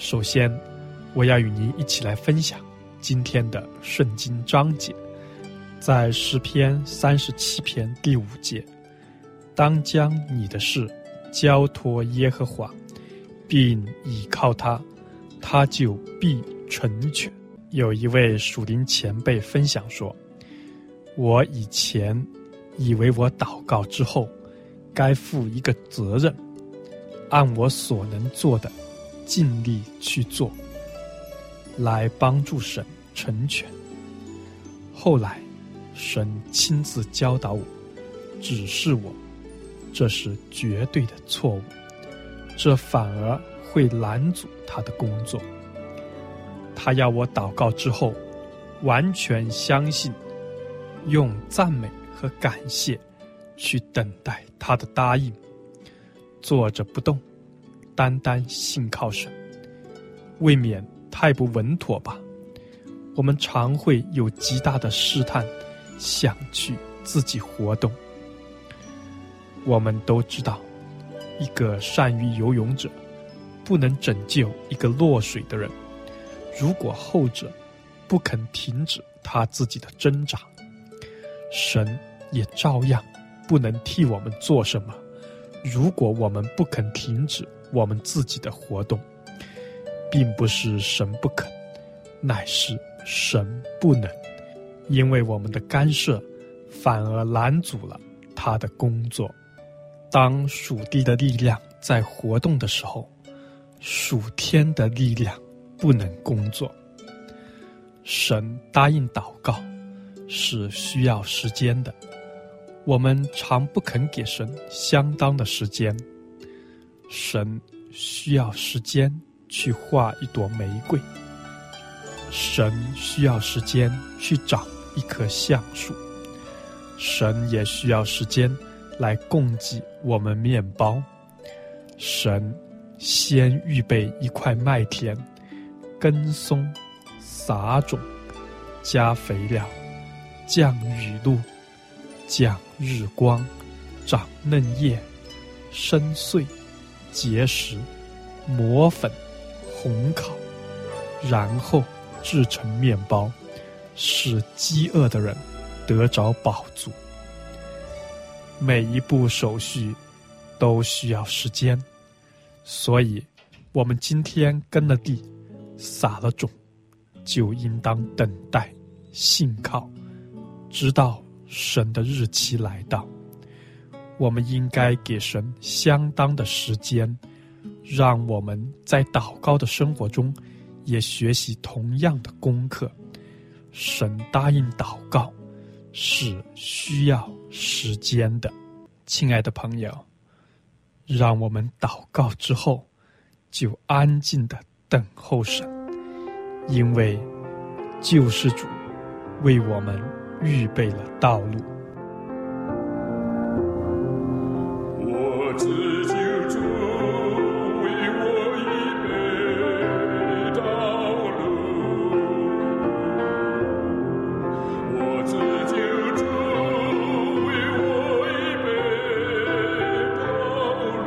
首先，我要与您一起来分享今天的圣经章节，在诗篇37篇第5节，当将你的事交托耶和华，并倚靠他，他就必成全。有一位属灵前辈分享说，我以前以为我祷告之后该负一个责任，按我所能做的尽力去做，来帮助神成全。后来神亲自教导我，指示我，这是绝对的错误，这反而会拦阻他的工作。他要我祷告之后完全相信，用赞美和感谢去等待他的答应，坐着不动，单单信靠神。未免太不稳妥吧？我们常会有极大的试探，想去自己活动。我们都知道，一个善于游泳者不能拯救一个落水的人，如果后者不肯停止他自己的挣扎，神也照样不能替我们做什么，如果我们不肯停止我们自己的活动。并不是神不肯，乃是神不能，因为我们的干涉反而拦阻了他的工作。当属地的力量在活动的时候，属天的力量不能工作。神答应祷告是需要时间的，我们常不肯给神相当的时间。神需要时间去画一朵玫瑰，神需要时间去长一棵橡树，神也需要时间来供给我们面包。神先预备一块麦田，耕松，撒种，加肥料，降雨露，降日光，长嫩叶，生穗，结实，磨粉，烘烤，然后制成面包，使饥饿的人得着饱足。每一步手续都需要时间，所以我们今天耕了地，撒了种，就应当等待，信靠，直到神的日期来到。我们应该给神相当的时间，让我们在祷告的生活中也学习同样的功课。神答应祷告是需要时间的。亲爱的朋友，让我们祷告之后就安静地等候神，因为救世主为我们预备了道路。 我自救主为我预备道路，我自救主为我预备道路，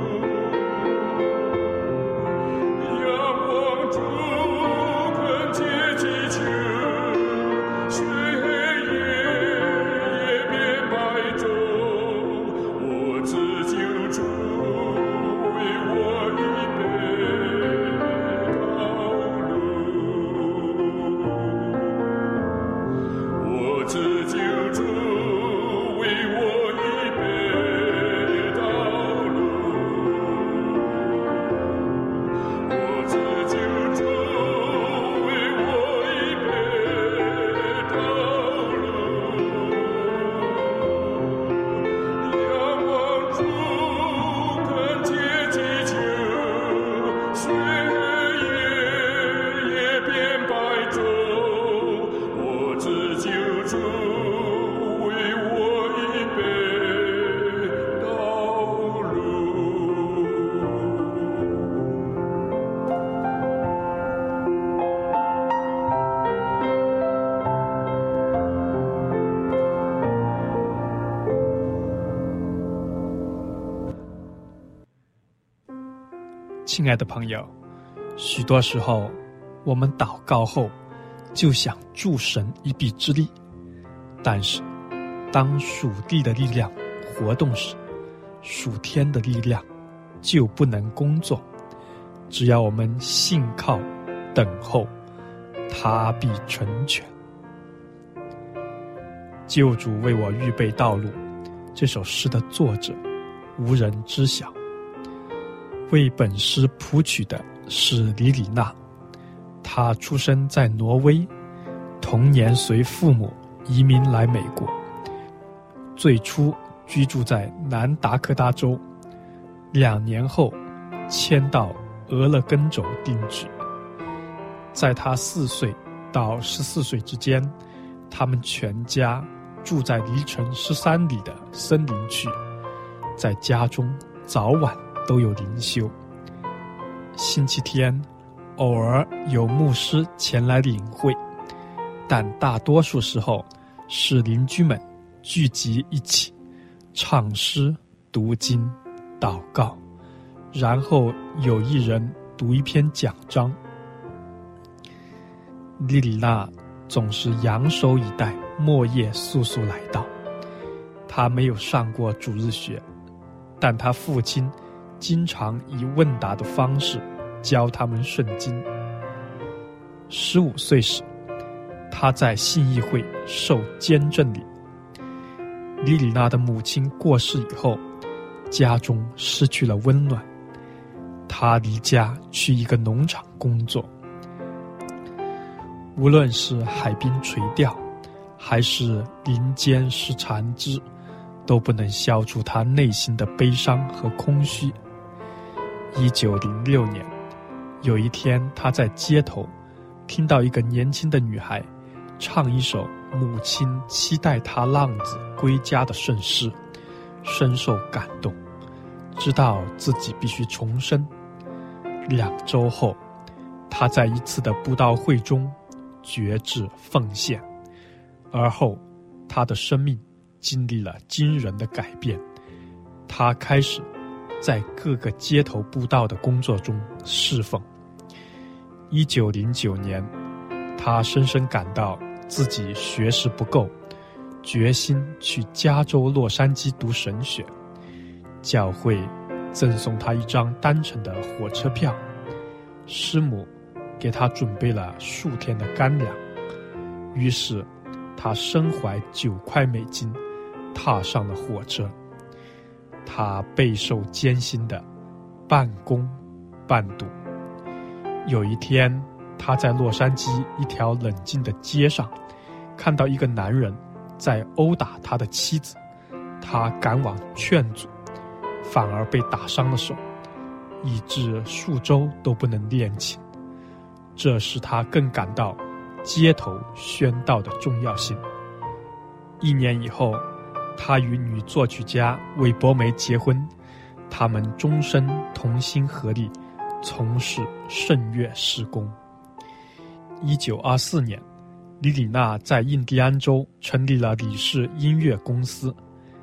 仰望主恳切祈求，雪夜也变白昼，我自救主为我预备道路，我自救主为我预备道路，我自救主为我预备道路，仰望主恳切祈求，雪夜也变白昼，我自救主为我预备道路。 亲爱的朋友， 许多时候，我们祷告后就想助神一臂之力，但是当属地的力量活动时，属天的力量就不能工作。只要我们信靠等候，他必成全。救主为我预备道路，这首诗的作者无人知晓。为本诗谱曲的是李里纳，他出生在挪威，童年随父母移民来美国，最初居住在南达科他州，2年后迁到俄勒根州定居。在他4岁到14岁之间，他们全家住在离城13里的森林区，在家中早晚都有灵修。星期天偶尔有牧师前来领会，但大多数时候是邻居们聚集一起唱诗、读经、祷告，然后有一人读一篇讲章。莉里娜总是仰首以待，默夜速速来到。她没有上过主日学，但她父亲经常以问答的方式教他们圣经。15岁时，她在信义会受监正礼。莉里娜的母亲过世以后，家中失去了温暖，她离家去一个农场工作。无论是海滨垂钓，还是林间拾残枝，都不能消除他内心的悲伤和空虚。1906年，有一天他在街头听到一个年轻的女孩唱一首母亲期待他浪子归家的圣诗，深受感动，知道自己必须重生。2周后，他在一次的布道会中决志奉献，而后他的生命经历了惊人的改变。他开始在各个街头布道的工作中侍奉。1909年，他深深感到自己学识不够，决心去加州洛杉矶读神学。教会赠送他一张单程的火车票，师母给他准备了数天的干粮，于是他身怀9块美金，踏上了火车。他备受艰辛的半工半读。有一天，他在洛杉矶一条冷静的街上，看到一个男人在殴打他的妻子，他赶往劝阻，反而被打伤了手，以致数周都不能练琴。这使他更感到街头宣道的重要性。1年以后，他与女作曲家韦伯梅结婚，他们终身同心合力从事圣乐事工。1924年，李里娜在印第安州成立了李氏音乐公司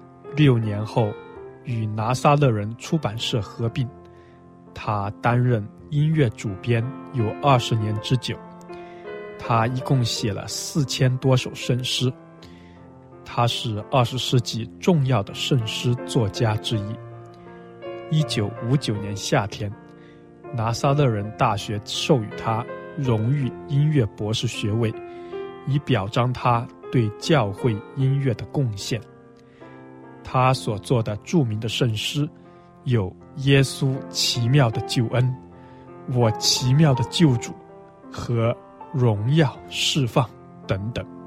，6年后与拿撒勒人出版社合并。他担任音乐主编有20年之久，他一共写了4000多首圣诗。他是20世纪重要的圣诗作家之一。1959年夏天，拿撒勒人大学授予他荣誉音乐博士学位，以表彰他对教会音乐的贡献。他所作的著名的圣诗有耶稣奇妙的救恩、我奇妙的救主和荣耀释放等等。